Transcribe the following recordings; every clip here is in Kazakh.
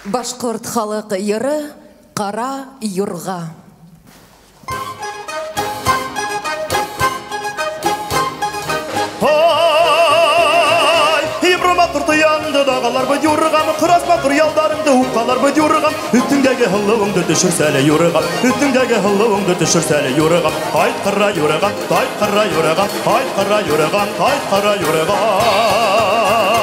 Башқұрт халық йыры «Қара юрға». Янды дағалар бұд юрығам, қырасма қырялдарыңды ұққалар бұд юрығам, үттіңдегі хылуыңды түшірсәлі юрығам, үттіңдегі хылуыңды түшірсәлі юрығам, айт қыра юрығам, айт қыра юрығам, айт қыра юрығам, айт қыра юрығам.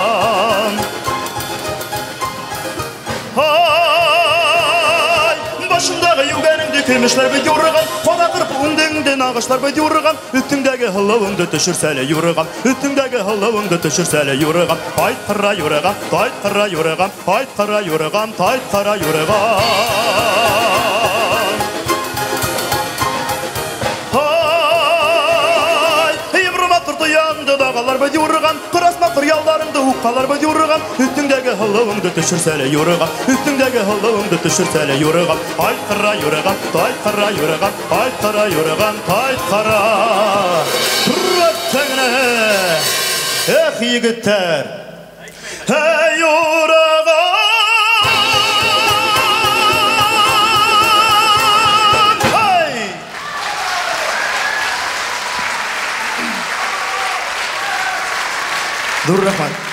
Башындағы югәріңді көмішлер бұд юрығам, қона қырып үндіңді нағышлар бұд юрығам, үттіңдегі хылуыңды түшірсәлі юрығам, үттіңдегі хылуыңды түшірсәлі юрығам, айт қыра юрығам, айт қыра юрығам, айт қыра юрығам, айт қыра юрығам. Янды дағалар бұд юрығам, қырасма қырялдарыңды ұққалар бұд юрығам, үттіңдегі хылуыңды түшірсәлі юрығам, үттіңдегі хылуыңды түшірсәлі юрығам, айт қыра юрығам, айт қыра юрығам, айт қыра юрығам, айт қыра. Рөттіңіне, әх егіттер, әй юрығам. Dur Rahman.